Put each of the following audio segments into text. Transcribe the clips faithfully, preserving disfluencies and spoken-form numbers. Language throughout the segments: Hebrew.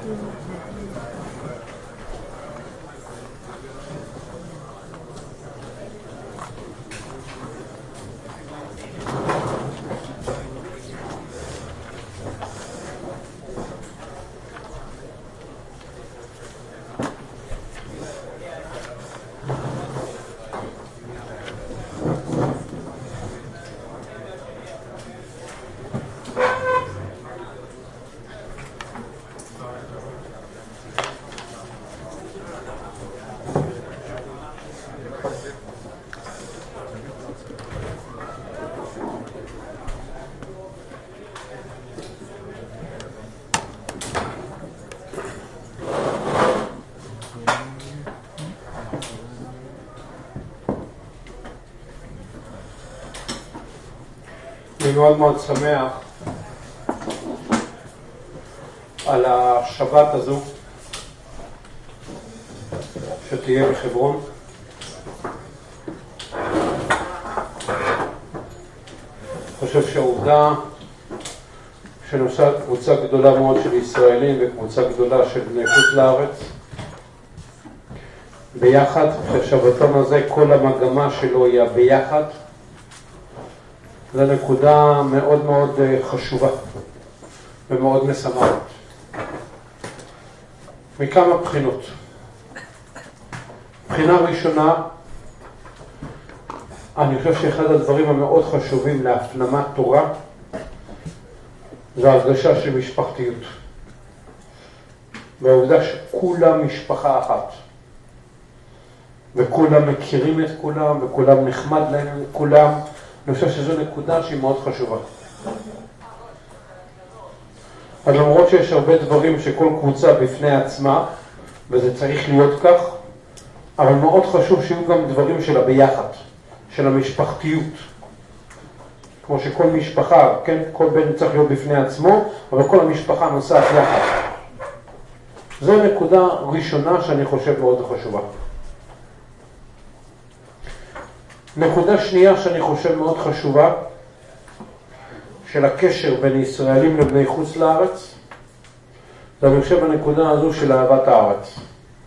אני מאוד מאוד שמח על השבת הזו שתהיה בחברון. אני חושב שהעובדה שנושא קבוצה גדולה מאוד של ישראלים וקבוצה גדולה של בני חוץ לארץ ביחד, שהשבתון הזה כל המגמה שלו היא ביחד, זו נקודה מאוד מאוד חשובה ומאוד משמחת מכמה בחינות. בחינה ראשונה, אני חושב שאחד הדברים המאוד חשובים להפנמת תורה זה ההרגשה של משפחתיות, והעובדה שכולם משפחה אחת וכולם מכירים את כולם וכולם נחמד להם כולם. אני חושב שזו נקודה שהיא מאוד חשובה. אז למרות שיש הרבה דברים שכל קבוצה בפני עצמה, וזה צריך להיות כך, אבל מאוד חשוב שיהיו גם דברים של הביחד, של המשפחתיות. כמו שכל משפחה, כן, כל בן צריך להיות בפני עצמו, אבל כל המשפחה נוסעת יחד. זו נקודה ראשונה שאני חושב מאוד חשובה. נקודה שנייה שאני חושב מאוד חשובה, של הקשר בין ישראלים לבני חוץ לארץ, זה אני חושב הנקודה הזו של אהבת הארץ.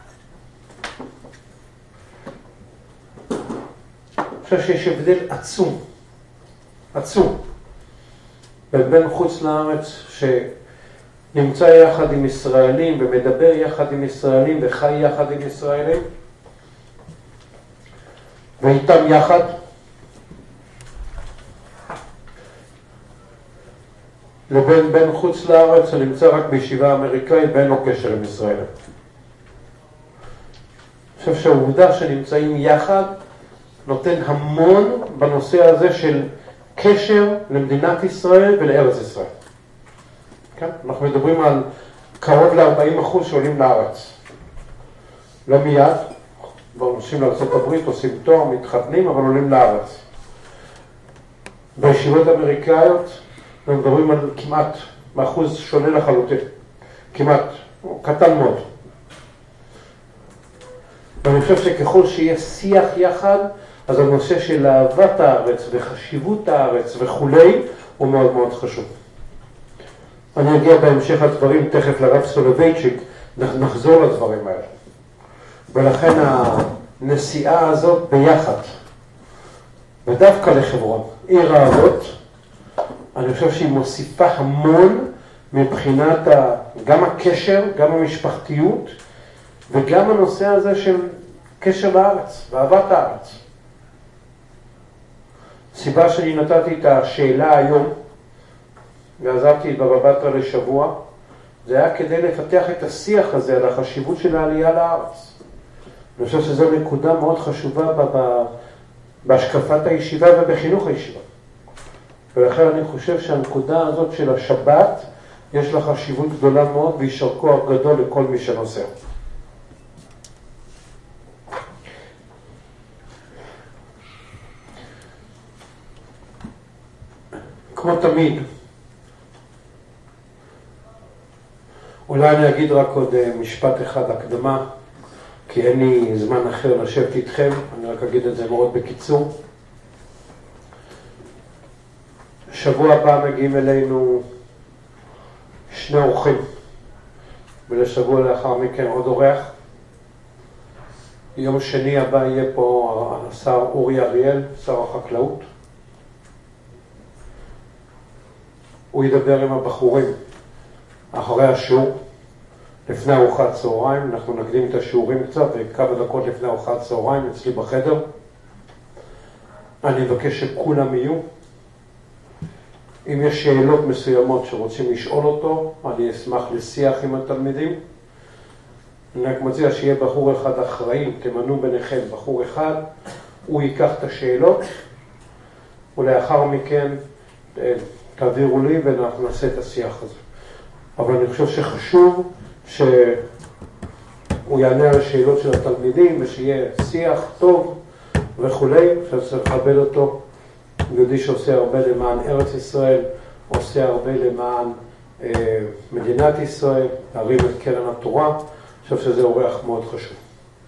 אני חושב שיש הבדל עצום, עצום, בין בן חוץ לארץ שנמצא יחד עם ישראלים ומדבר יחד עם ישראלים וחי יחד עם ישראלים, ואיתם יחד, לבין בן חוץ לארץ שנמצא רק בישיבה אמריקאית ואין לו קשר עם ישראל. אני חושב שהעובדה שנמצאים יחד נותן המון בנושא הזה של קשר למדינת ישראל ולארץ ישראל. כן? אנחנו מדברים על קרוב ל-ארבעים אחוז שעולים לארץ. לא מיד. נוסעים לארצות הברית, עושים תואר, מתחתנים, אבל עולים לארץ. בישיבות אמריקאיות, אנחנו מדברים על כמעט, מאחוז שונה לחלוטין. כמעט, קטן מאוד. ואני חושב שככל שיהיה שיח יחד, אז הנושא של אהבת הארץ וחשיבות הארץ וכולי, הוא מאוד מאוד חשוב. אני אגיע בהמשך הדברים, תכף לרב סולובייצ'יק, נחזור לדברים האלה. ולכן הנסיעה הזאת ביחד, ודווקא לחברון, עיר האבות, אני חושב שהיא מוסיפה המון מבחינת גם הקשר, גם המשפחתיות, וגם הנושא הזה של קשר לארץ, ואהבת הארץ. סיבה שאני נתתי את השאלה היום, ועזבתי את בבא בתרא לשבוע, זה היה כדי לפתח את השיח הזה על החשיבות של העלייה לארץ. אני חושב שזו נקודה מאוד חשובה בהשקפת הישיבה ובחינוך הישיבה. ולכן אני חושב שהנקודה הזאת של השבת, יש לה חשיבות גדולה מאוד, ויישר כוח גדול לכל מי שנוסע. כמו תמיד, אולי אני אגיד רק עוד משפט אחד הקדמה, כי אין לי זמן אחר לשבת איתכם, אני רק אגיד את זה מאוד בקיצור. שבוע הבא מגיעים אלינו שני אורחים ולשבוע לאחר מכן עוד אורח. יום שני הבא יהיה פה השר אורי אריאל, שר החקלאות. הוא ידבר עם הבחורים אחרי השיעור, לפני ארוחת צהריים. אנחנו נקדים את השיעורים קצת, וכמה דקות לפני ארוחת צהריים אצלי בחדר. אני מבקש שכולם יהיו. אם יש שאלות מסוימות שרוצים לשאול אותו, אני אשמח לשיח עם התלמידים. אני רק מציע שיהיה בחור אחד אחראי, תמנו ביניכם בחור אחד, הוא ייקח את השאלות, ולאחר מכן תעבירו לי ואנחנו נעשה את השיח הזה. אבל אני חושב שחשוב שהוא יענה על השאלות של התלמידים, ושיהיה שיח טוב וכולי. עכשיו צריך לכבד אותו. יהודי שעושה הרבה למען ארץ ישראל, עושה הרבה למען אה, מדינת ישראל, להרים את קרן התורה. אני חושב שזה אורח מאוד חשוב.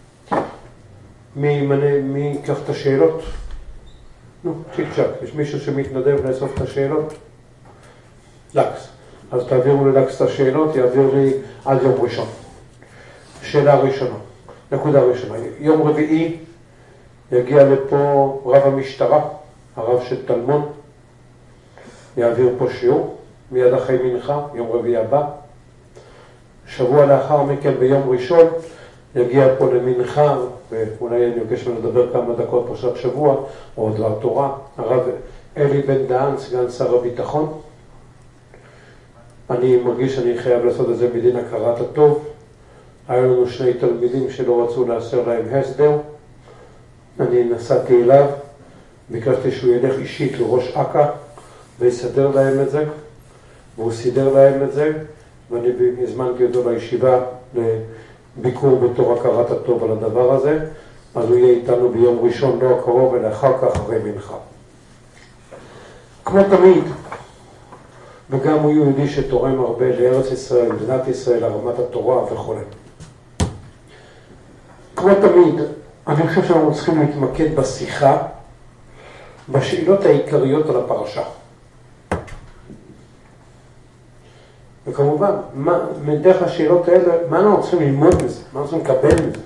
מי, מנה, מי ייקח את השאלות? נו, צ'יק צ'ק. יש מישהו שמתנדב לאסוף את השאלות? לקס. אז תעבירו ללקס את השאלות, יעביר לי עד יום ראשון. שאלה ראשונה, נקודה ראשונה. יום רביעי יגיע לפה רב המשטרה, הרב של תלמון, יעביר פה שיעור, מיד אחרי מנחה, יום רביעי הבא. שבוע לאחר מכן ביום ראשון יגיע פה למנחה, ואולי אני מבקש לדבר כמה דקות פרשת שבוע, או דבר תורה, הרב אלי בן דהן, סגן שר הביטחון. אני מרגיש שאני חייב לעשות את זה בדין הכרת הטוב. היו לנו שני תלמידים שלא רצו לאשר להם הסדר. אני נסעתי אליו, ביקשתי שהוא ילך אישית לראש אכ"א ויסדר להם את זה, והוא סידר להם את זה, ואני הזמנתי אותו לישיבה לביקור בתור הכרת הטוב על הדבר הזה. אז הוא יהיה איתנו ביום ראשון, לא הקרוב, אלא אחר כך אחרי מנחה. כמו תמיד, וגם הוא יהודי שתורם הרבה לארץ ישראל, מדינת ישראל, הרמת התורה וכו'. כמו תמיד, אני חושב שאנחנו צריכים להתמקד בשיחה, בשאלות העיקריות על הפרשה. וכמובן, מה, מדרך השאלות האלה, מה אנחנו צריכים ללמוד מזה? מה אנחנו צריכים לקבל מזה?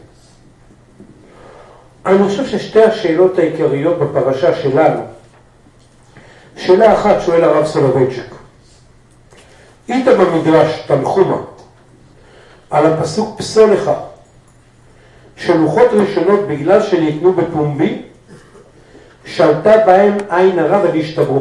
אני חושב ששתי השאלות העיקריות בפרשה שלנו, שאלה אחת שואל הרב סולובייצ'יק, איתה במדרש תנחומה, על הפסוק פסול לך, שלוחות ראשונות בגלל שניתנו בפומבי, שלטה בהם עין הרע ונשתברו.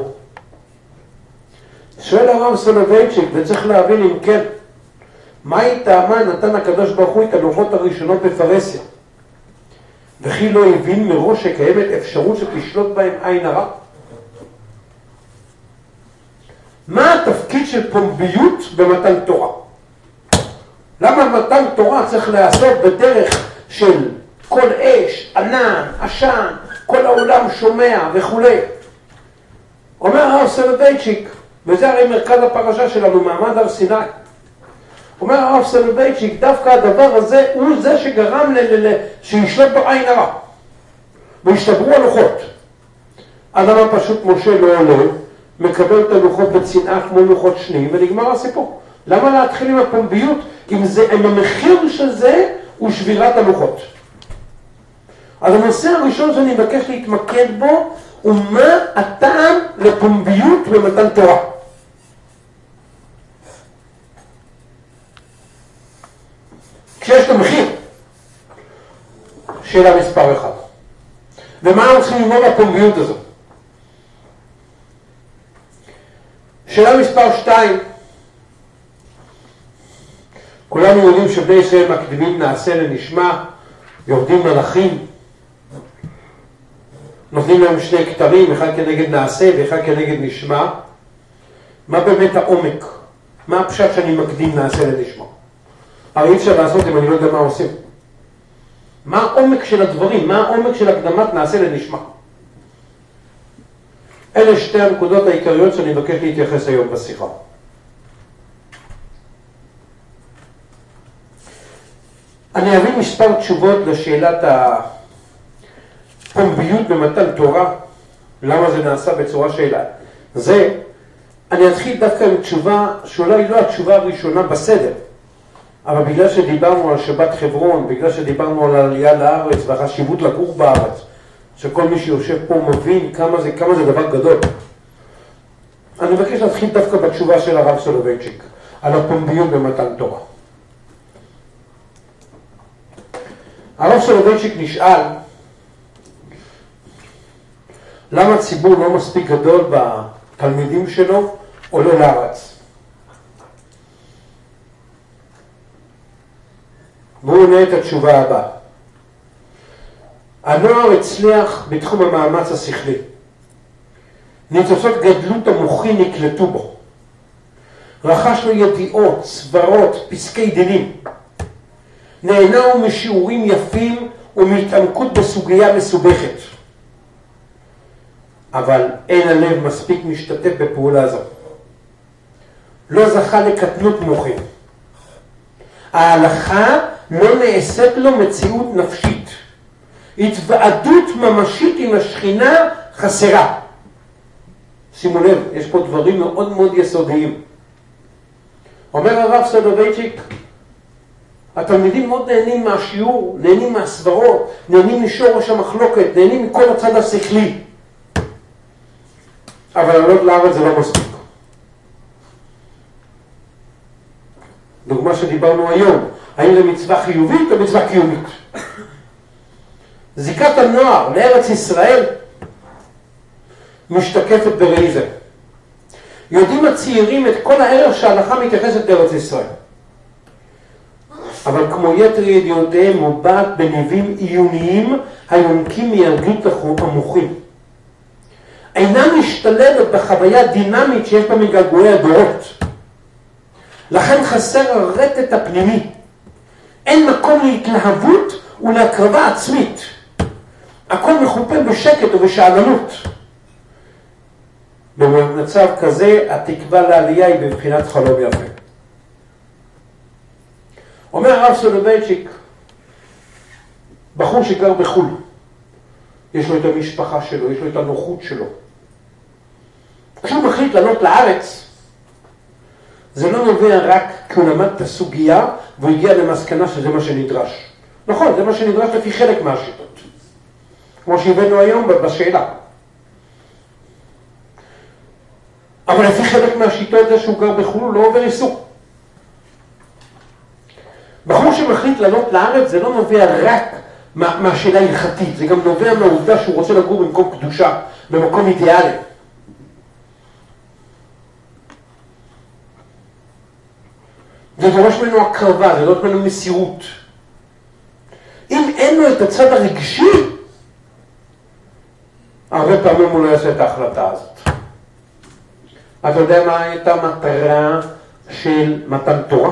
שואל הרב סולובייצ'יק, וצריך להבין אם כן, מהי טעמה נתן הקדוש ברוך הוא את הלוחות הראשונות בפרהסיה, וכי לא הבין מראש שקיימת אפשרות שתשלוט בהם עין הרע? מה התפקיד של פומביות במתן תורה? למה מתן תורה צריך לעשות בדרך של כל אש, ענן, עשן, כל העולם שומע וכו'? אומר הרב סולובייצ'יק, וזה הרי מרכז הפרשה שלנו, מעמד הר סיני. אומר הרב סולובייצ'יק, דווקא הדבר הזה הוא זה שגרם שישלוט בעין הרע, והשתברו הלוחות. אדם פשוט משה לא עולה, מקבל את הלוחות בצנעה כמו לוחות שניים, ונגמר הסיפור. למה להתחיל עם הפומביות אם, זה, אם המחיר של זה הוא שבירת הלוחות? אז הנושא הראשון שאני מבקש להתמקד בו הוא מה הטעם לפומביות במתן תורה. כשיש את המחיר, שאלה מספר אחד. ומה אנחנו צריכים ללמוד בפומביות הזו? שאלה מספר שתיים, כולנו יודעים שבני ישראל מקדימים נעשה לנשמע, יורדים מלאכים, נותנים להם שני כתרים, אחד כנגד נעשה ואחד כנגד נשמע. מה באמת העומק? מה הפשט שאני מקדים נעשה לנשמע? הרי אי אפשר לעשות אם אני לא יודע מה עושים. מה העומק של הדברים? מה העומק של הקדמת נעשה לנשמע? אלה שתי הנקודות העיקריות שאני מבקש להתייחס היום בשיחה. אני אביא מספר תשובות לשאלת הפומביות במתן תורה, למה זה נעשה בצורה שאלה. זה, אני אתחיל דווקא עם תשובה שאולי לא התשובה הראשונה בסדר, אבל בגלל שדיברנו על שבת חברון, בגלל שדיברנו על העלייה לארץ והחשיבות לגור בארץ, שכל מי שיושב פה מבין כמה זה, כמה זה דבר גדול. אני מבקש להתחיל דווקא בתשובה של הרב סולובייצ'יק, על הפומביות במתן תורה. הרב סולובייצ'יק נשאל, למה הציבור לא מספיק גדול בתלמידים שלו עולה לארץ? והוא עונה את התשובה הבאה. הנוער הצליח בתחום המאמץ השכלי. ניצוצות גדלות המוחי נקלטו בו. רכש לו ידיעות, סברות, פסקי דינים. נהנה משיעורים יפים ומהתעמקות בסוגיה מסובכת. אבל אין הלב מספיק משתתף בפעולה זו. לא זכה לקטנות מוחין. ההלכה לא נעשית לו מציאות נפשית. התוועדות ממשית עם השכינה חסרה. שימו לב, יש פה דברים מאוד מאוד יסודיים. אומר הרב סולובייצ'יק, התלמידים מאוד נהנים מהשיעור, נהנים מהסברות, נהנים משורש המחלוקת, נהנים מכל הצד השכלי. אבל לעלות לארץ זה לא מספיק. דוגמה שדיברנו היום, האם זה מצווה חיובית או מצווה קיומית? זיקת הנוער לארץ ישראל משתקפת בראי זה. יודעים הצעירים את כל הערך שההלכה מתייחסת לארץ ישראל. אבל כמו יתר ידיעותיהם מובעת בניבים עיוניים היונקים מילדות המוחים. אינה משתלבת בחוויה דינמית שיש בה מגעגועי הדורות. לכן חסר הרטט הפנימי. אין מקום להתלהבות ולהקרבה עצמית. הכל מחופה בשקט ובשאלנות. במצב כזה התקווה לעלייה היא בבחינת חלום יפה. אומר הרב סולובייצ'יק, בחור שגר בחו"ל, יש לו את המשפחה שלו, יש לו את הנוחות שלו. כשהוא מחליט לעלות לארץ, זה לא נובע רק כי הוא למד את הסוגיה והוא הגיע למסקנה שזה מה שנדרש. נכון, זה מה שנדרש לפי חלק מהשיטות. כמו שהבאנו היום בשאלה. אבל לפי חלק מהשיטות זה שהוא גר בחו"ל הוא לא עובר איסור. בחור שמחליט לעלות לארץ זה לא נובע רק מה, מהשאלה ההלכתית, זה גם נובע מהעובדה שהוא רוצה לגור במקום קדושה, במקום אידיאלי. זה דורש ממנו הקרבה, זה דורש ממנו מסירות. אם אין לו את הצד הרגשי, הרבה פעמים הוא לא יעשה את ההחלטה הזאת. אתה יודע מה הייתה המטרה של מתן תורה?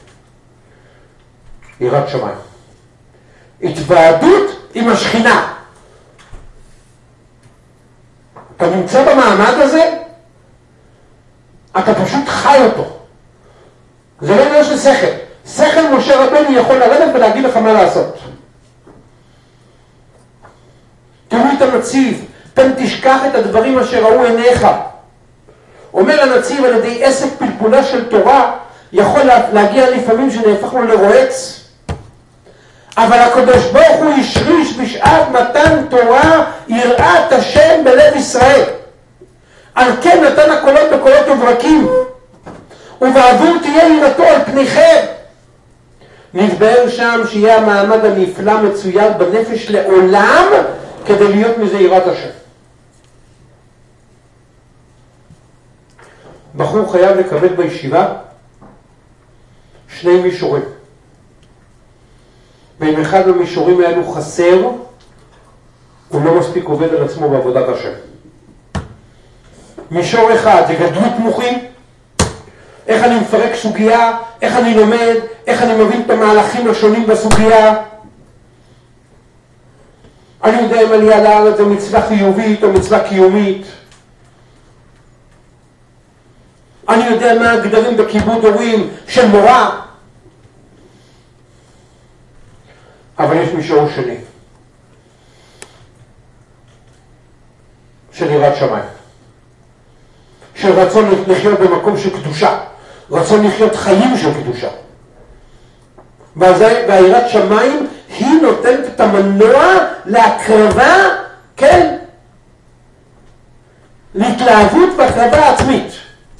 יראת שמיים. התוועדות עם השכינה. אתה נמצא במעמד הזה, אתה פשוט חי אותו. זה לא עניין של שכל. שכל משה רבנו יכול לרדת ולהגיד לך מה לעשות. תראו את הנציב, פן תשכח את הדברים אשר ראו עיניך. אומר הנציב על ידי עסק פלפולה של תורה, יכול להגיע לפעמים שנהפך לו לרועץ. אבל הקדוש ברוך הוא השריש בשעת מתן תורה יראת השם בלב ישראל. על כן נתן הקולות בקולות וברקים. ובעבור תהיה יראתו על פניכם. נתבהר שם שיהיה המעמד הנפלא מצויר בנפש לעולם כדי להיות מזה יראת השם. בחור חייב לקבל בישיבה שני מישורים. ואם אחד במישורים האלו חסר, הוא לא מספיק עובד על עצמו בעבודת השם. מישור אחד זה גדלות מוחין, איך אני מפרק סוגיה, איך אני לומד, איך אני מבין את המהלכים השונים בסוגיה. אני יודע אם עלייה לארץ זה מצווה חיובית או מצווה קיומית. אני יודע מה הגדרים בכיבוד הורים של מורה. אבל יש מישור שני, של יראת שמיים, של רצון לחיות במקום של קדושה, רצון לחיות חיים של קדושה. והיראת שמיים היא נותנת את המנוע להקרבה, כן, להתלהבות והקרבה עצמית.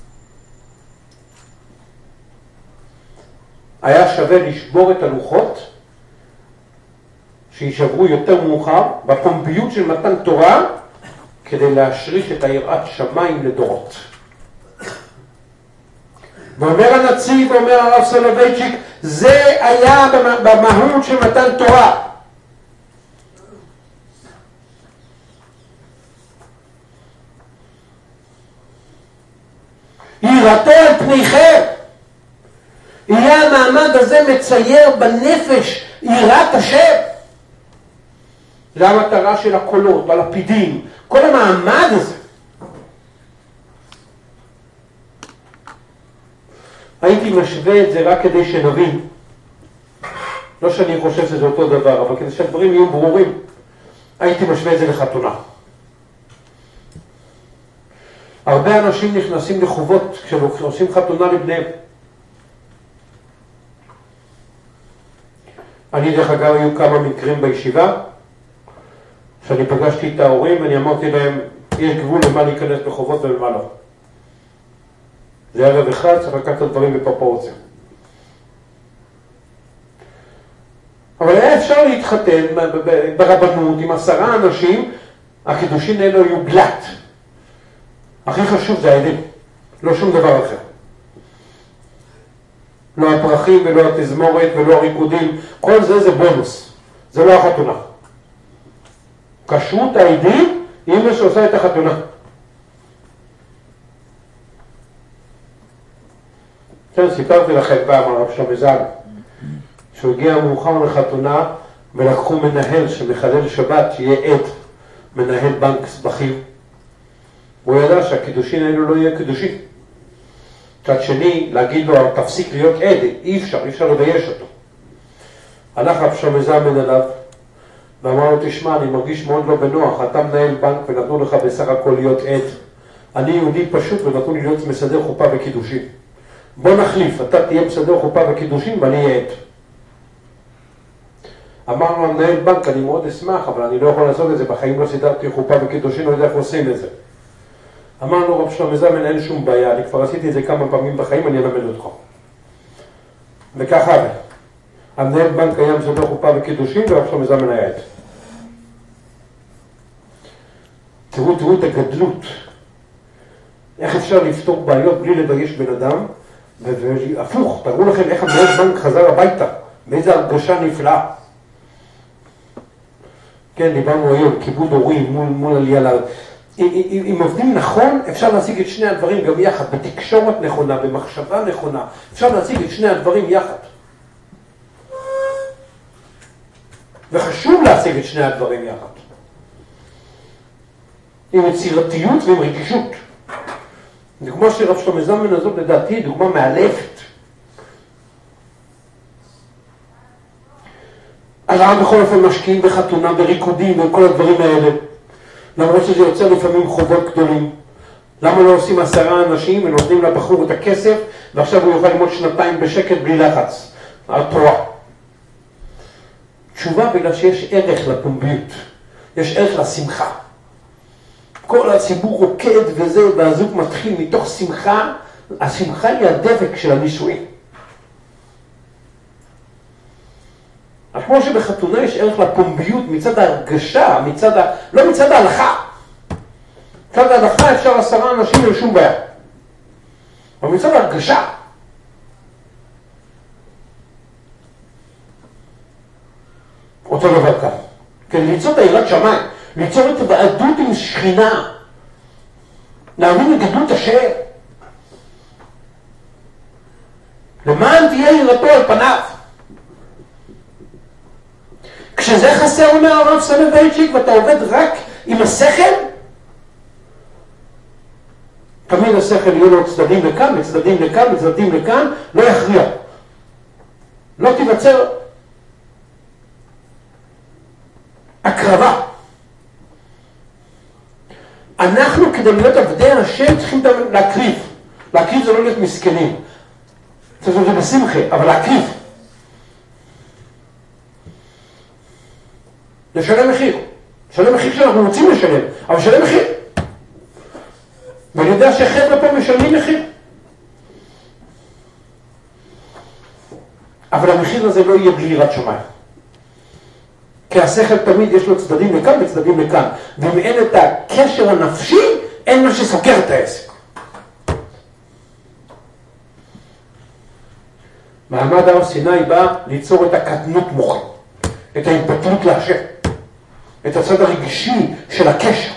היה שווה לשבור את הלוחות שישברו יותר מאוחר בפומביות של מתן תורה כדי להשריש את היראת שמיים לדורות. ואומר הנציב, אומר הרב סולובייצ'יק, זה היה במהות של מתן תורה. יראתו על פניכם. יהיה המעמד הזה מצייר בנפש יראת השם. זה המטרה של הקולות, בלפידים, כל המעמד הזה. הייתי משווה את זה רק כדי שנבין. לא שאני חושב שזה אותו דבר, אבל כדי שהדברים יהיו ברורים, הייתי משווה את זה לחתונה. הרבה אנשים נכנסים לחובות כשעושים חתונה לבניהם. אני דרך אגב היו כמה מקרים בישיבה, שאני פגשתי את ההורים ואני אמרתי להם, יש גבול למה להיכנס לחובות ולמה לא. זה ערב אחד, צריך לקחת את הדברים בפרופורציה. אבל היה אפשר להתחתן ברבנות עם עשרה אנשים, הקידושין האלו היו גלת. הכי חשוב זה העדים, לא שום דבר אחר. לא הפרחים ולא התזמורת ולא הריקודים, כל זה זה בונוס, זה לא החתונה. כשרות העדים היא מה שעושה את החתונה. כן, סיפרתי לכם פעם הרב שמזל, שהוא הגיע מאוחר לחתונה ולקחו מנהל שמחלל שבת שיהיה עד, מנהל בנק בכיר. הוא ידע שהקידושין האלו לא יהיה קידושין. צד שני, להגיד לו, תפסיק להיות עד, אי אפשר, אי אפשר לבייש אותו. הלך רב שמזמן אליו, ואמר לו, תשמע, אני מרגיש מאוד לא בנוח, אתה מנהל בנק ונתנו לך בסך הכל להיות עד. אני יהודי פשוט ונתנו לי להיות מסדר חופה וקידושין. בוא נחליף, אתה תהיה מסדר חופה וקידושין ואני אהיה עד. אמר לו, מנהל בנק, אני מאוד אשמח, אבל אני לא יכול לעשות את זה, בחיים לא סידרתי חופה וקידושין, לא יודע איך עושים את זה. אמר לו, רב שלמה זמן, אין שום בעיה, אני כבר עשיתי את זה כמה פעמים בחיים, אני אלמד אותך. וככה, המנהל בנק היה מסדר חופה וקידושין, ורב שלמה זמן היה עד. תראו, תראו את הגדלות. איך אפשר לפתור בעיות בלי לבייש בן אדם, והפוך, תראו לכם איך המנהל בנק חזר הביתה, באיזו הרגשה נפלאה. כן, דיברנו היום, כיבוד הורים מול, מול עלייה לארץ. אם, אם עובדים נכון, אפשר להשיג את שני הדברים גם יחד, בתקשורת נכונה, במחשבה נכונה, אפשר להשיג את שני הדברים יחד. וחשוב להשיג את שני הדברים יחד. עם יצירתיות ועם רגישות. דוגמה של רב שלמה זמן הזאת לדעתי היא דוגמה מאלפת. אז הרב בכל אופן משקיעים בחתונה, בריקודים וכל הדברים האלה. למרות שזה יוצר לפעמים חובות גדולים. למה לא עושים עשרה אנשים ונותנים לבחור את הכסף ועכשיו הוא יוכל ללמוד שנתיים בשקט בלי לחץ על תורה? תשובה בגלל שיש ערך לפומביות, יש ערך לשמחה. כל הציבור רוקד וזה, והזוג מתחיל מתוך שמחה, השמחה היא הדבק של הנישואים. אז כמו שבחתונה יש ערך לפומביות מצד ההרגשה, מצד ה... לא מצד ההלכה. מצד ההלכה אפשר עשרה אנשים אין שום בעיה. אבל מצד ההרגשה. אותו דבר כאן. כן, ליצור את היראת שמיים, ליצור את הבעדות עם שכינה, להאמין לגדלות השם. למען תהיה יראתו על פניו. כשזה חסר, אומר הרב סולובייצ'יק, ואתה עובד רק עם השכל, תמיד השכל יהיו לו צדדים לכאן, צדדים לכאן, צדדים לכאן, לא יכריע. לא תיווצר הקרבה. אנחנו כדי להיות עבדי השם צריכים להקריב. להקריב זה לא להיות מסכנים. זה בשמחה, אבל להקריב. לשלם מחיר. לשלם מחיר שאנחנו רוצים לשלם, אבל לשלם מחיר. ואני יודע שחבר'ה פה משלמים מחיר. אבל המחיר הזה לא יהיה בלי יראת שמיים. כי השכל תמיד יש לו צדדים לכאן וצדדים לכאן. ואם אין את הקשר הנפשי, אין מה שסוקר את העסק. מעמד הר סיני בא ליצור את הקטנות מוחין, את ההתבטלות להשם, את הצד הרגשי של הקשר.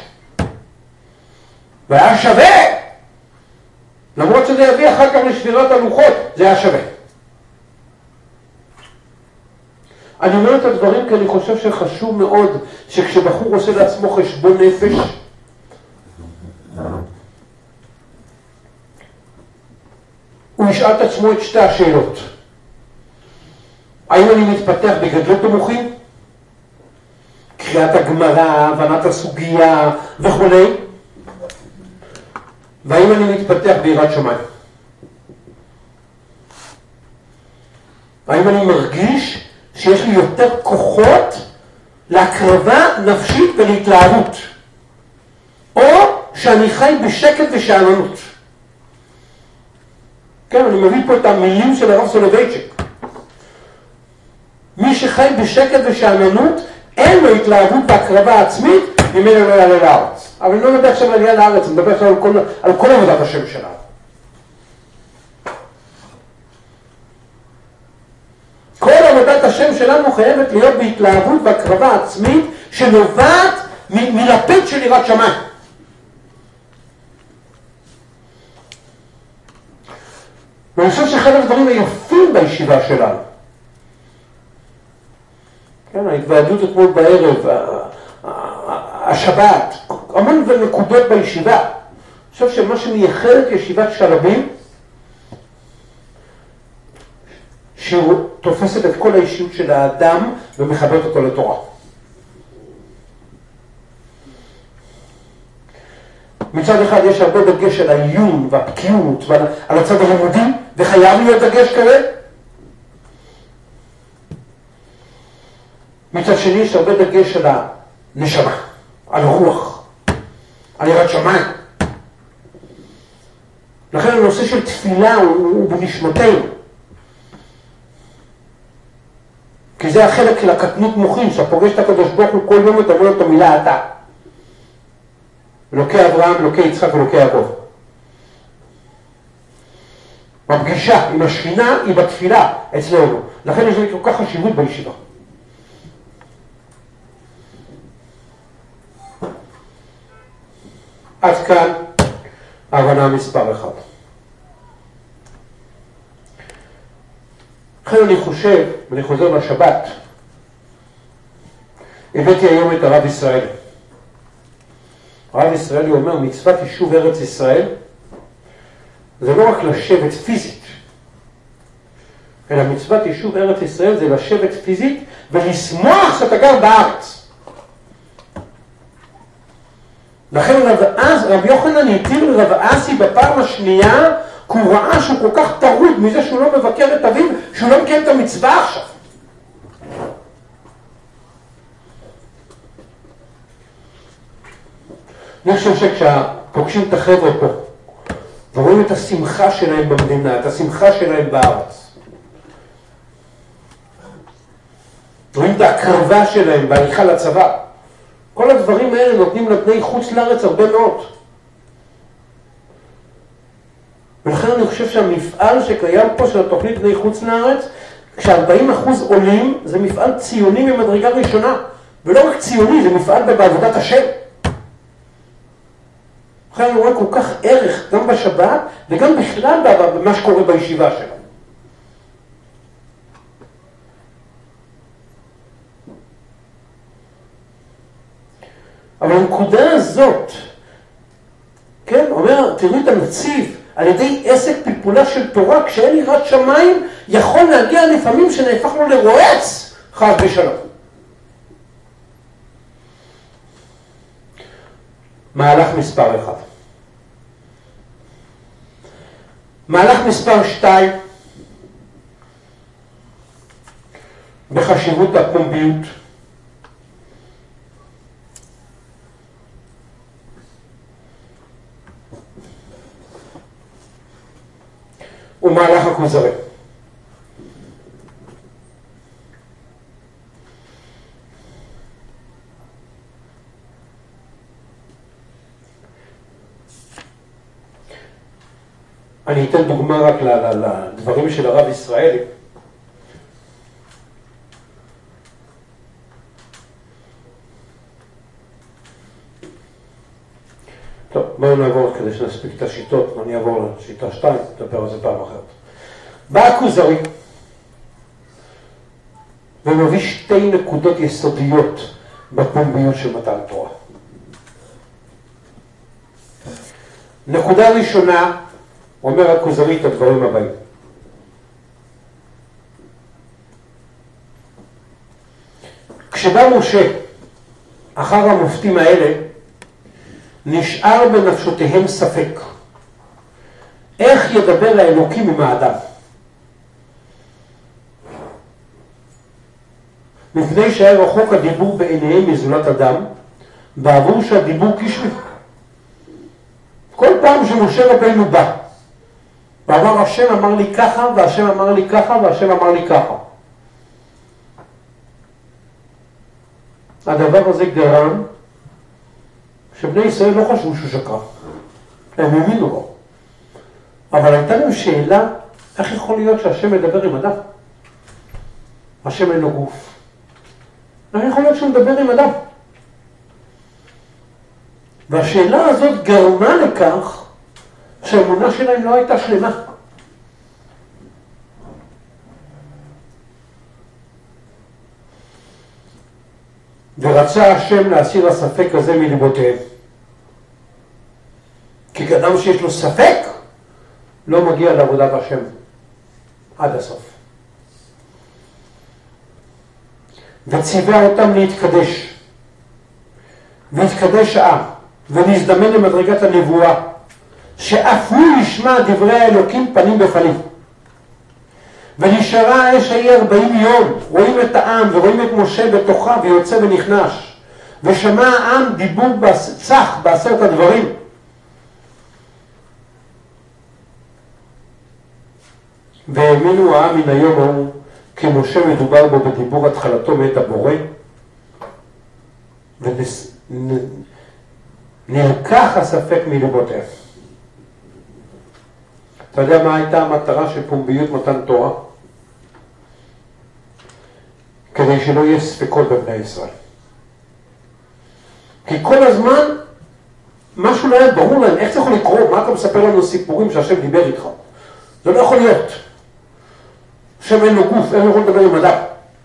והיה שווה! למרות שזה יביא אחר כך לשבירת הלוחות, זה היה שווה. אני אומר את הדברים כי אני חושב שחשוב מאוד שכשבחור עושה לעצמו חשבון נפש, הוא ישאל את עצמו את שתי השאלות. האם אני מתפתח בגדלות המוחים? קריאת הגמרא, הבנת הסוגיה וכו'. והאם אני מתפתח ביראת שמיים? האם אני מרגיש שיש לי יותר כוחות להקרבה נפשית ולהתלהבות? או שאני חי בשקט ושאננות? כן, אני מביא פה את המילים של הרב סולובייצ'יק. מי שחי בשקט ושאננות, אין לו התלהבות בהקרבה עצמית, ממנו לא יעלה לארץ. אבל אני לא מדבר עכשיו על עלייה לארץ, אני מדבר עכשיו על כל, על כל עבודת השם שלנו. כל עבודת השם שלנו חייבת להיות בהתלהבות בהקרבה עצמית, שנובעת מ- מלפיד של יראת שמיים. ואני חושב שאחד הדברים היפים בישיבה שלנו, כן, ההתוועדות אתמול בערב, השבת, המון נקודות בישיבה. אני חושב שמה שמייחד את ישיבת שלבים, שהוא תופסת את כל האישיות של האדם ומחברת אותו לתורה. מצד אחד יש הרבה דגש על העיון והבקיאות ועל על הצד הלימודי, וחייב להיות דגש כזה. מצד שני יש הרבה דגש על הנשמה, על רוח, על יראת שמיים. לכן הנושא של תפילה הוא, הוא בנשמתנו. כי זה החלק של הקטנות מוחין, שאתה פוגש את הקדוש ברוך הוא כל יום אתה אומר לו את המילה אתה. אלוקי אברהם, אלוקי יצחק ואלוקי יעקב. הפגישה עם השכינה היא בתפילה אצלנו. לכן יש לי כל כך חשיבות בישיבה. עד כאן ההבנה מספר אחד. לכן אני חושב, ואני חוזר לשבת, הבאתי היום את הרב ישראלי. הרב ישראלי אומר, מצוות יישוב ארץ ישראל, זה לא רק לשבת פיזית, אלא מצוות יישוב ארץ ישראל זה לשבת פיזית ולשמוח שאתה גר בארץ. לכן רב אז, רב יוחנן התיר לרב אסי בפעם השנייה, כי הוא ראה שהוא כל כך טרוד מזה שהוא לא מבקר את אביו, שהוא לא מקיים את המצווה עכשיו. אני חושב שכשפוגשים את החבר'ה פה, ורואים את השמחה שלהם במדינה, את השמחה שלהם בארץ, רואים את ההקרבה שלהם בהליכה לצבא, כל הדברים האלה נותנים לבני חוץ לארץ הרבה מאוד. ולכן אני חושב שהמפעל שקיים פה של התוכנית בני חוץ לארץ, כש-ארבעים אחוז עולים, זה מפעל ציוני ממדרגה ראשונה. ולא רק ציוני, זה מפעל בעבודת השם. לכן אני רואה כל כך ערך גם בשבת, וגם בכלל במה שקורה בישיבה שלנו. אבל הנקודה הזאת, כן, אומר, תראו את הנציב, על ידי עסק פלפולה של תורה, כשאין יראת שמיים, יכול להגיע לפעמים שנהפך לו לרועץ, חד ושלום. מהלך מספר אחד. מהלך מספר שתיים, בחשיבות הפומביות. אני אתן דוגמה רק לדברים של הרב ישראלי. טוב, בואו נעבור כדי שנספיק את השיטות, אני אעבור לשיטה שתיים, נדבר על זה פעם אחרת. בא הכוזרי ומביא שתי נקודות יסודיות בפומביות של מתן תורה. נקודה ראשונה, אומר הכוזרי את הדברים הבאים. כשבא משה אחר המופתים האלה, נשאר בנפשותיהם ספק. איך ידבר האלוקים עם האדם? מפני שהיה רחוק הדיבור בעיניהם מזולת אדם, בעבור שהדיבור כשמי. כל פעם שמשה רבינו בא, ואמר השם אמר לי ככה, והשם אמר לי ככה, והשם אמר לי ככה. הדבר הזה גרם שבני ישראל לא חשבו שהוא שקר. הם האמינו לו. אבל הייתה להם שאלה, איך יכול להיות שהשם מדבר עם אדם? השם אין לו גוף. איך יכול להיות שהוא מדבר עם אדם? והשאלה הזאת גרמה לכך שהאמונה שלהם לא הייתה שלמה. ורצה השם להסיר הספק הזה מליבותיהם. כי אדם שיש לו ספק, לא מגיע לעבודת השם עד הסוף. וציווה אותם להתקדש. והתקדש העם, ונזדמן למדרגת הנבואה, שאף הוא ישמע דברי האלוקים פנים בפנים. ונשארה האש ההיא ארבעים יום, רואים את העם ורואים את משה בתוכה ויוצא ונכנש. ושמע העם דיבור צח בעשרת הדברים. והאמינו העם מן היום ההוא, כי משה מדובר בו בדיבור התחלתו מאת הבורא, ונלקח הספק מליבותיהם. אתה יודע מה הייתה המטרה של פומביות מתן תורה? כדי שלא יהיה ספקות בבני ישראל. כי כל הזמן משהו לא היה ברור להם, איך זה יכול לקרות? מה אתה מספר לנו סיפורים שהשם דיבר איתך? זה לא יכול להיות. השם אין לו גוף, אין לו יכול לדבר עם אדם.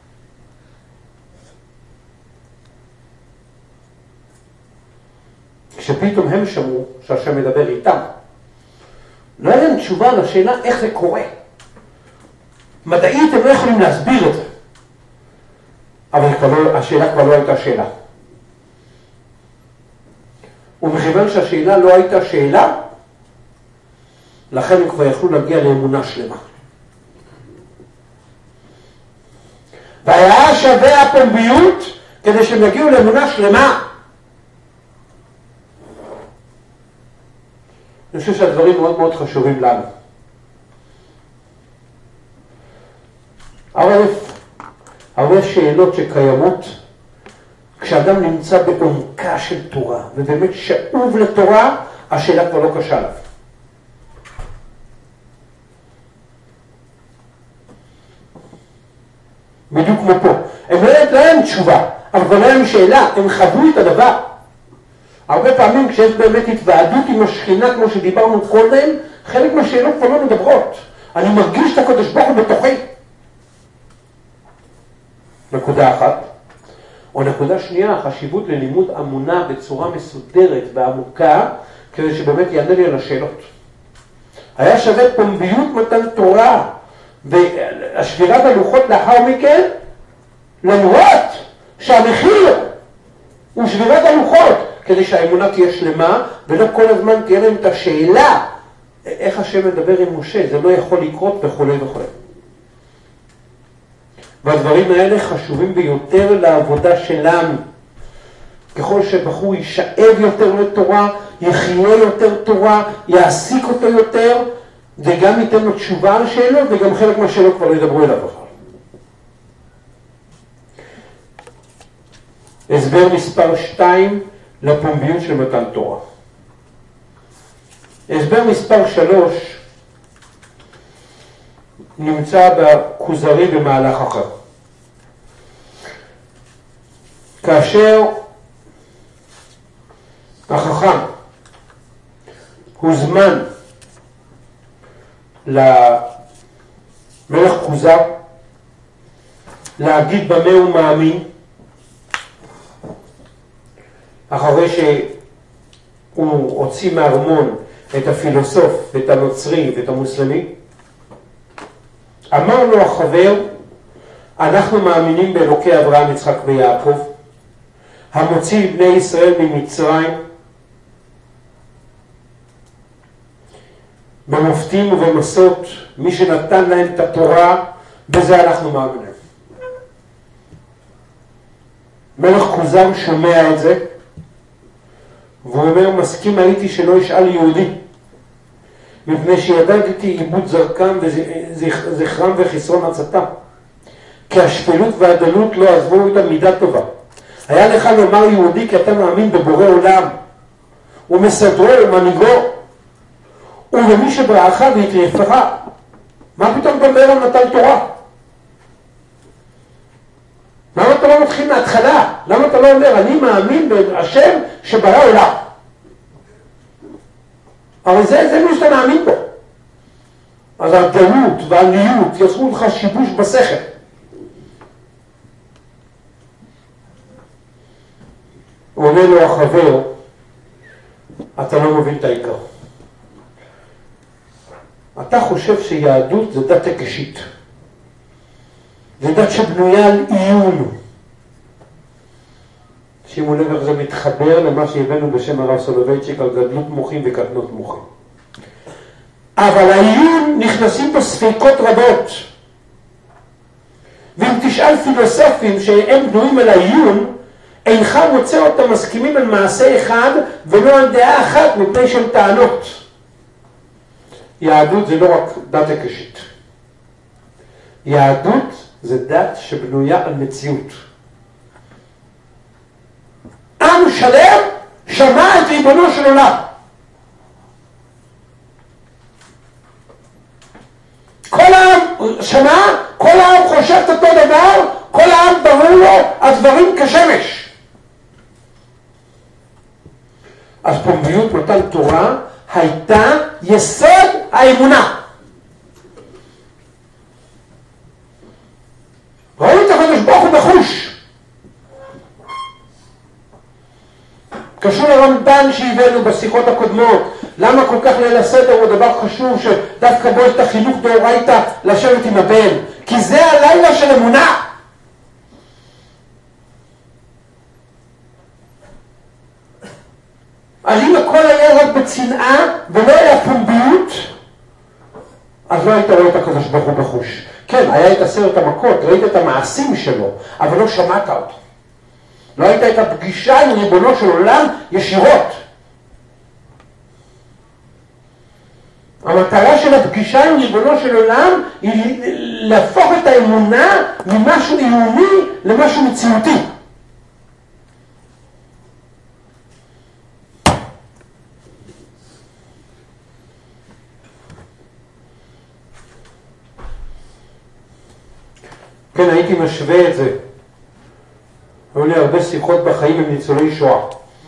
כשפתאום הם שמעו שהשם מדבר איתם, לא היה להם תשובה לשאלה איך זה קורה. מדעית הם לא יכולים להסביר את זה. אבל כבר, השאלה כבר לא הייתה שאלה. ומכיוון שהשאלה לא הייתה שאלה, לכן הם כבר יכלו להגיע לאמונה שלמה. והיה שווה הפומביות כדי שהם יגיעו לאמונה שלמה. אני חושב שהדברים מאוד מאוד חשובים לנו. אבל הרבה שאלות שקיימות, כשאדם נמצא בעומקה של תורה, ובאמת שאוב לתורה, השאלה כבר לא קשה עליו. בדיוק כמו פה. הם לא יודעים תשובה, אבל כבר לא היה שאלה, הם חוו את הדבר. הרבה פעמים כשיש באמת התוועדות עם השכינה, כמו שדיברנו קודם, חלק מהשאלות כבר לא מדברות. אני מרגיש את הקדוש ברוך הוא בתוכי. נקודה אחת. או נקודה שנייה, החשיבות ללימוד אמונה בצורה מסודרת ועמוקה, כדי שבאמת יענה לי על השאלות. היה שווה פומביות מתן תורה, והשבירת הלוחות לאחר מכן, למרות שהמחיר הוא שבירת הלוחות, כדי שהאמונה תהיה שלמה, ולא כל הזמן תהיה להם את השאלה, איך השם מדבר עם משה, זה לא יכול לקרות וכו' וכו'. והדברים האלה חשובים ביותר לעבודה שלנו. ככל שבחור יישאב יותר לתורה, יחיה יותר תורה, יעסיק אותו יותר, וגם ייתן לו תשובה על שאלות, וגם חלק מהשאלות כבר לא ידברו אליו בכלל. הסבר מספר שתיים לפומביות של מתן תורה. הסבר מספר שלוש נמצא בכוזרי במהלך אחר. כאשר החכם הוזמן למלך כוזר להגיד במה הוא מאמין, אחרי שהוא הוציא מהארמון את הפילוסוף, את הנוצרי ואת המוסלמי, אמר לו החבר, אנחנו מאמינים באלוקי אברהם, יצחק ויעקב, המוציא בני ישראל ממצרים, במופתים ובמסות, מי שנתן להם את התורה, בזה אנחנו מאמינים. מלך כוזר שומע את זה, והוא אומר, מסכים הייתי שלא ישאל יהודי, מפני שידעתי איבוד זרקם וזכרם וחסרון עצתם, כי השפלות והדלות לא עזבו את המידה טובה. היה לך לומר יהודי כי אתה מאמין בבורא עולם, ומסדרו ומנהיגו, ולמי שברעך והטרפך. מה פתאום אתה מדבר על מתן תורה? למה אתה לא מתחיל מההתחלה? למה אתה לא אומר, אני מאמין בהשם שברא עולם? הרי זה, זה מי שאתה מאמין בו. אז הדלות והעניות יצרו לך שיבוש בשכל. הוא אומר לו החבר, אתה לא מבין את העיקר. אתה חושב שיהדות זה דת הקשית. זה דת שבנויה על עיון. שימו לב איך זה מתחבר למה שהבאנו בשם הרב סולובייצ'יק על גדלות מוחים וקטנות מוחים. אבל העיון נכנסים פה ספיקות רבות. ואם תשאל פילוסופים שהם בנויים על העיון, אינך מוצא אותם מסכימים על מעשה אחד ולא על דעה אחת מפני של טענות. יהדות זה לא רק דת הקשית. יהדות זה דת שבנויה על מציאות. עם שלם שמע את ריבונו של עולם. כל העם שמע, כל העם חושב את אותו דבר, כל העם ברור לו הדברים כשמש. אז פומביות מתן תורה הייתה יסוד האמונה. ראו את הקדוש ברוך הוא בחוש. קשור לרמב"ן שהבאנו בשיחות הקודמות, למה כל כך ליל הסדר הוא דבר חשוב שדווקא בו את החינוך דאורייתא לשבת עם הבן, כי זה הלילה של אמונה. אז אם הכל היה רק בצנעה ולא היה פומביות, אז לא היית רואה את הקדוש ברוך הוא בחוש. כן, היה את עשרת המכות, ראית את המעשים שלו, אבל לא שמעת אותו. לא הייתה את הפגישה עם ריבונו של עולם ישירות. המטרה של הפגישה עם ריבונו של עולם היא להפוך את האמונה ממשהו עיוני למשהו מציאותי. כן, הייתי משווה את זה. היו לי הרבה שיחות בחיים עם ניצולי שואה.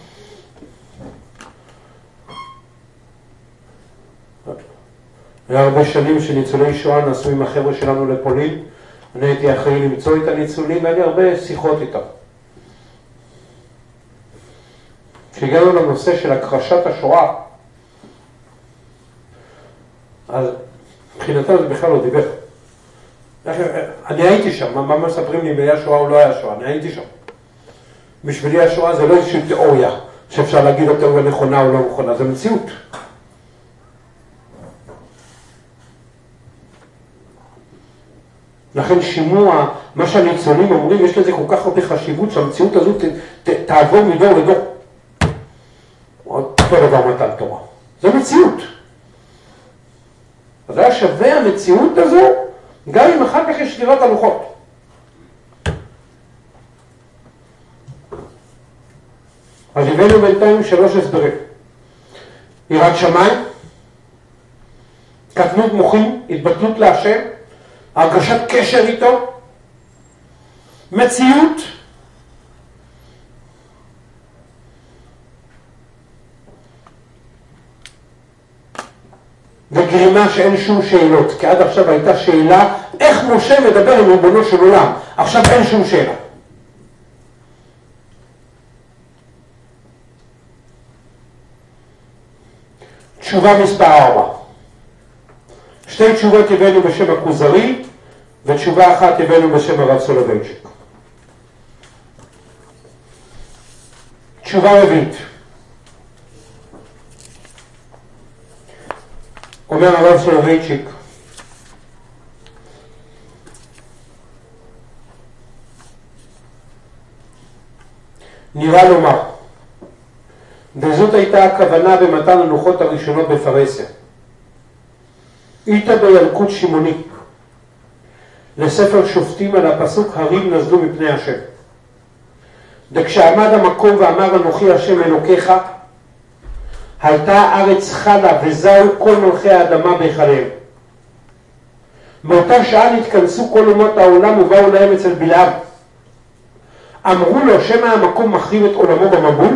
היה הרבה שנים שניצולי שואה נסעו עם החבר'ה שלנו לפולין. אני הייתי אחראי למצוא את הניצולים, והיה לי הרבה שיחות איתם. כשהגענו לנושא של הכחשת השואה, אז מבחינתם זה בכלל לא דיבר. אני הייתי שם, מה מספרים לי אם היה שואה או לא היה שואה, אני הייתי שם. בשבילי השואה זה לא איזושהי תיאוריה, שאפשר להגיד אותה תיאוריה נכונה או לא נכונה, זה מציאות. לכן שימוע, מה שהניצולים אומרים, יש לזה כל כך הרבה חשיבות שהמציאות הזאת ת, ת, תעבור מדור לדור. אותו דבר מתן תורה. זה מציאות. אז היה שווה המציאות הזו, גם אם אחר כך יש שבירת הלוחות. אז הבאנו בינתיים שלוש הסברים. יראת שמיים, קטנות מוחין, התבטלות להשם, הרגשת קשר איתו, מציאות, וגרימה שאין שום שאלות, כי עד עכשיו הייתה שאלה איך משה מדבר עם ריבונו של עולם, עכשיו אין שום שאלה. תשובה מספר ארבע. שתי תשובות הבאנו בשם הכוזרי, ותשובה אחת הבאנו בשם הרב סולובייצ'יק. תשובה רביעית. אומר הרב סולובייצ'יק, נראה לומר, וזאת הייתה הכוונה במתן הלוחות הראשונות בפרהסיה. איתה בילקוט שמעוני, לספר שופטים על הפסוק הרים נזלו מפני השם. וכשעמד המקום ואמר אנוכי השם אלוקיך, הייתה הארץ חלה וזהו כל מלכי האדמה בהיכליהם. באותה שעה נתכנסו כל אומות העולם ובאו להם אצל בלעם. אמרו לו שמא המקום מחריב את עולמו במבול?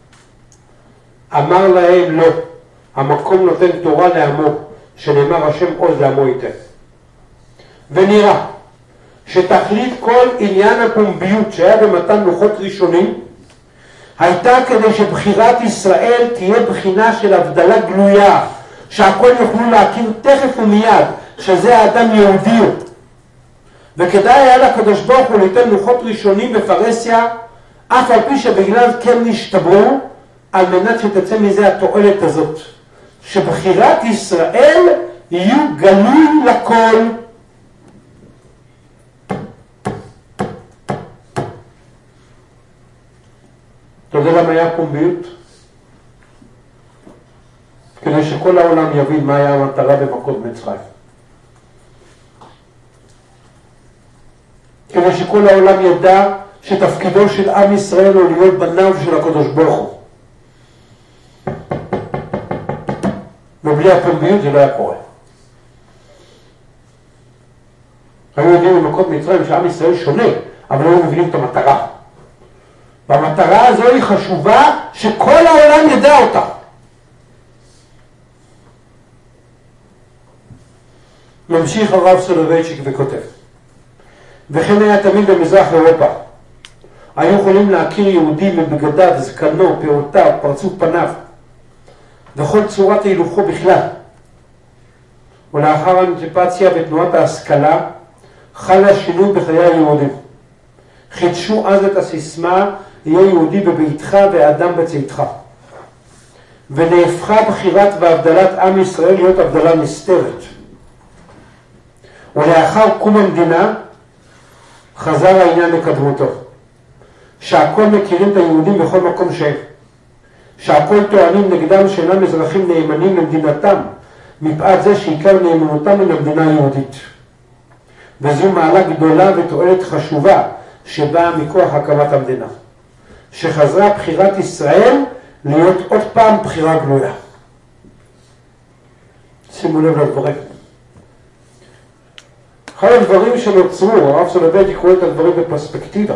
אמר להם לא, המקום נותן תורה לעמו, שנאמר השם עוז לעמו ייתן. ונראה שתכלית כל עניין הפומביות שהיה במתן לוחות ראשונים, הייתה כדי שבחירת ישראל תהיה בחינה של הבדלה גלויה, שהכל יוכלו להכיר תכף ומיד שזה האדם יהודי. וכדאי היה לקדוש ברוך הוא ליתן לוחות ראשונים בפרהסיה, אף על פי שבגלל כן נשתברו, על מנת שתצא מזה התועלת הזאת, שבחירת ישראל יהיו גלוי לכל. אתה יודע למה היה פומביות? כדי שכל העולם יבין מה היה המטרה במכות מצרים. כדי שכל העולם ידע שתפקידו של עם ישראל הוא להיות בניו של הקדוש ברוך הוא. ובלי הפומביות זה לא היה קורה. היו יודעים במכות מצרים שעם ישראל שונה, אבל לא מבינים את המטרה. והמטרה הזו היא חשובה שכל העולם ידע אותה. ממשיך הרב סולובייצ'יק וכותב, וכן היה תמיד במזרח אירופה. היו יכולים להכיר יהודים בבגדיו, זקנו, פעותיו, פרצוף פניו, וכל צורת הילוכו בכלל. ולאחר האנטיפציה ותנועת ההשכלה, חל השינוי בחיי היהודים. חידשו אז את הסיסמה, יהיה יהודי בביתך ואדם בצאתך. ונהפכה בחירת והבדלת עם ישראל להיות הבדלה נסתרת. ולאחר קום המדינה, חזר העניין לקדמותו. שהכל מכירים את היהודים בכל מקום שהם. שהכל טוענים נגדם שאינם אזרחים נאמנים למדינתם, מפאת זה שעיקר נאמנותם למדינה היהודית. וזו מעלה גדולה ותועלת חשובה שבאה מכוח הקמת המדינה. שחזרה בחירת ישראל להיות עוד פעם בחירה גלויה. שימו לב לדברים. אחד הדברים שנוצרו, הרב סולובייצ'יק קורא את הדברים בפרספקטיבה.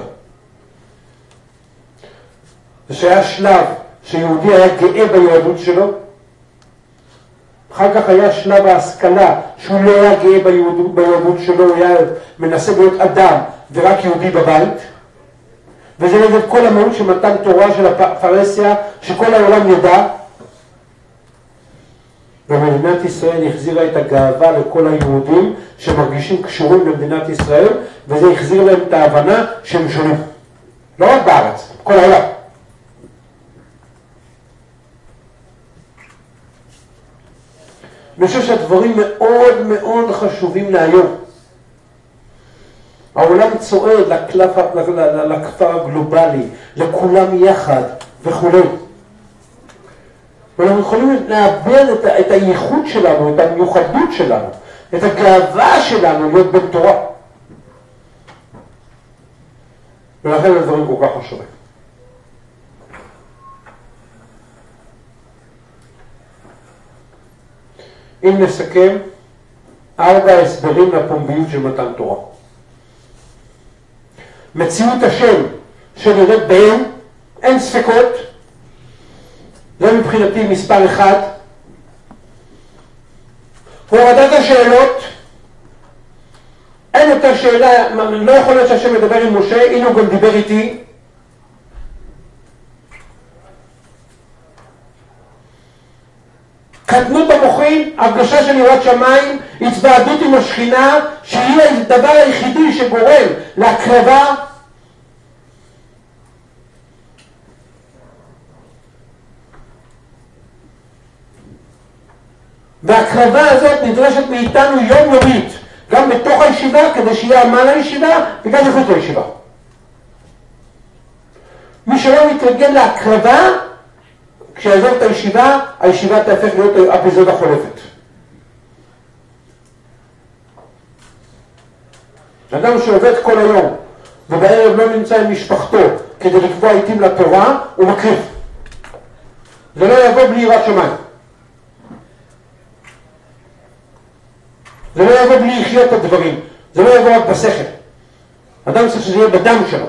זה שהיה שלב שיהודי היה גאה ביהדות שלו, אחר כך היה שלב ההשכלה שהוא לא היה גאה ביהדות, ביהדות שלו, הוא היה מנסה להיות אדם ורק יהודי בבית, וזה נגד כל המהות של מתן תורה של הפרהסיה, שכל העולם ידע. ומדינת ישראל החזירה את הגאווה לכל היהודים שמרגישים קשורים למדינת ישראל, וזה החזיר להם את ההבנה שהם שונים. לא רק בארץ, כל העולם. אני חושב שהדברים מאוד מאוד חשובים להיום. העולם צועד לקלף, לכפר הגלובלי, לכולם יחד וכו'. ואנחנו יכולים לאבד את, את הייחוד שלנו, את המיוחדות שלנו, את הגאווה שלנו להיות בן תורה. ולכן הדברים כל כך חשובים. אם נסכם, ארבע הסברים לפומביות של מתן תורה. מציאות השם שנראית בהם, אין ספקות, זה מבחינתי מספר אחד. הורדת השאלות, אין יותר שאלה, לא יכול להיות שהשם מדבר עם משה, הנה הוא גם דיבר איתי. קטנות המוחין, הרגשה של יראת שמיים, התוועדות עם השכינה, שהיא הדבר היחידי שגורם להקרבה. וההקרבה הזאת נדרשת מאיתנו יומיומית, גם בתוך הישיבה, כדי שיהיה עמל הישיבה, וגם מחוץ לישיבה. מי שלא מתרגל להקרבה, כשיעזוב את הישיבה, הישיבה תהפך להיות אפיזודה חולפת. אדם שעובד כל היום, ובערב לא נמצא עם משפחתו כדי לקבוע עיתים לתורה, הוא מקריב. זה לא יבוא בלי יראת שמיים. זה לא יבוא בלי לחיות את הדברים. זה לא יבוא רק בשכל. אדם צריך שזה יהיה בדם שלו.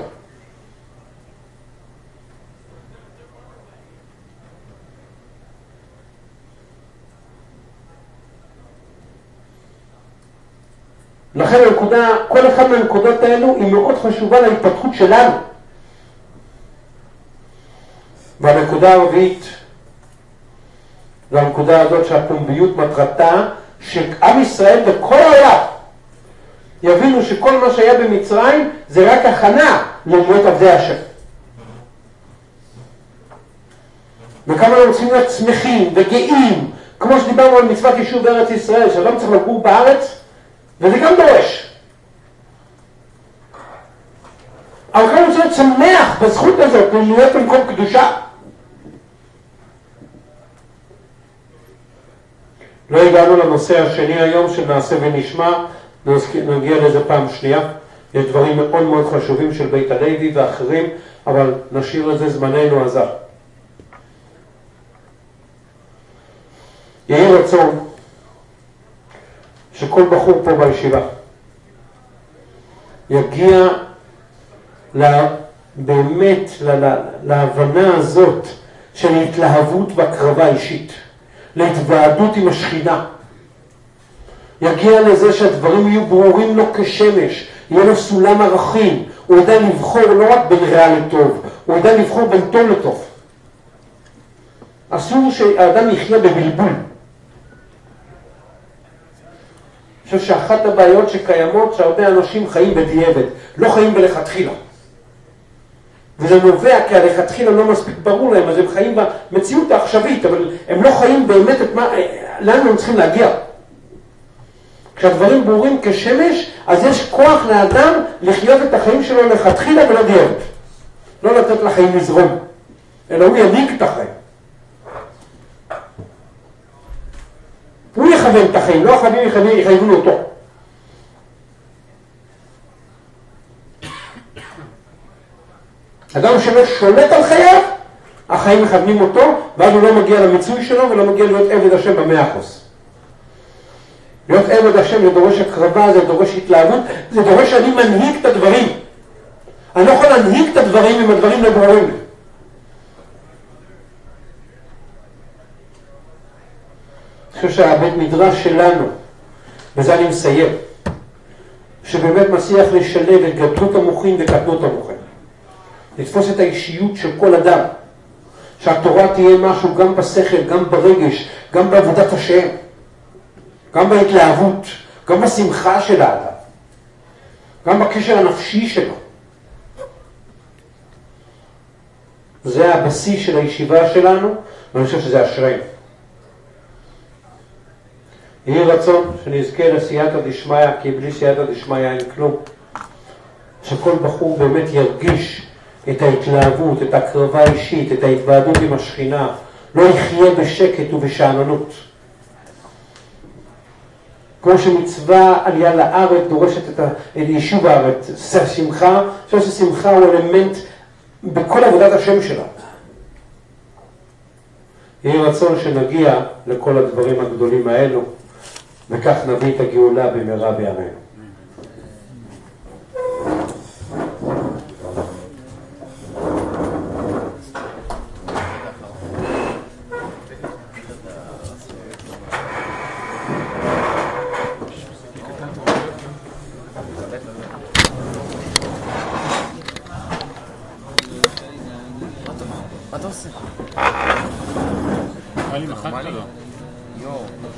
לכן הנקודה, כל אחד מהנקודות האלו היא מאוד חשובה להתפתחות שלנו. והנקודה הרביעית, זו הנקודה הזאת שהפומביות מטרתה, שעם ישראל וכל העולם יבינו שכל מה שהיה במצרים זה רק הכנה להיות עבדי השם. וכמה אנחנו צריכים להיות שמחים וגאים, כמו שדיברנו על מצוות יישוב בארץ ישראל, שאדם צריך לגור בארץ, וזה גם דורש. אבל כמה צריך להיות שמח בזכות הזאת להיות במקום קדושה. לא הגענו לנושא השני היום של נעשה ונשמע, נגיע לזה פעם שנייה. יש דברים מאוד מאוד חשובים של בית הלוי ואחרים, אבל נשאיר לזה זמננו עזר. יהי רצון שכל בחור פה בישיבה יגיע לה, באמת לה, להבנה הזאת של התלהבות והקרבה אישית, להתוועדות עם השכינה. יגיע לזה שהדברים יהיו ברורים לו כשמש, יהיה לו סולם ערכים, הוא ידע לבחור לא רק בין רע לטוב, הוא ידע לבחור בין טוב לטוב. אסור שהאדם יחיה בבלבול. אני חושב שאחת הבעיות שקיימות שהרבה אנשים חיים בדיעבד, לא חיים בלכתחילה. וזה נובע כי הלכתחילה לא מספיק ברור להם, אז הם חיים במציאות העכשווית, אבל הם לא חיים באמת את מה, לאן הם צריכים להגיע. כשהדברים ברורים כשמש, אז יש כוח לאדם לחיות את החיים שלו לכתחילה ולא דיעבד. לא לתת לחיים לזרום, אלא הוא ינהיג את החיים. הוא יכוון את החיים, לא החיים יכוון אותו. אדם שלא שולט על חייו, החיים מכוונים אותו, ואז הוא לא מגיע למיצוי שלו ולא מגיע להיות עבד השם במאה אחוז. להיות עבד השם זה דורש הקרבה, זה דורש התלהבות, זה דורש שאני מנהיג את הדברים. אני לא יכול להנהיג את הדברים אם הדברים לא ברורים לי. אני חושב שהבית מדרש שלנו, וזה אני מסיים, שבאמת מצליח לשלב את גדלות המוחין וקטנות המוחין. לתפוס את האישיות של כל אדם, שהתורה תהיה משהו גם בשכל, גם ברגש, גם בעבודת השם, גם בהתלהבות, גם בשמחה של האדם, גם בקשר הנפשי שלו. זה הבסיס של הישיבה שלנו, ואני חושב שזה אשרינו. יהי רצון שנזכה לסייעתא דשמיא, כי בלי סייעתא דשמיא אין כלום. שכל בחור באמת ירגיש את ההתלהבות, את הקרבה האישית, את ההתוועדות עם השכינה, לא יחיה בשקט ובשאננות. כמו שמצווה עלייה לארץ דורשת את היישוב הארץ, שמחה, אני חושב ששמחה הוא אלמנט בכל עבודת השם שלה. יהי רצון שנגיע לכל הדברים הגדולים האלו, וכך נביא את הגאולה במהרה בימינו. מה אתה עושה? מה לי מחקת לו? יואו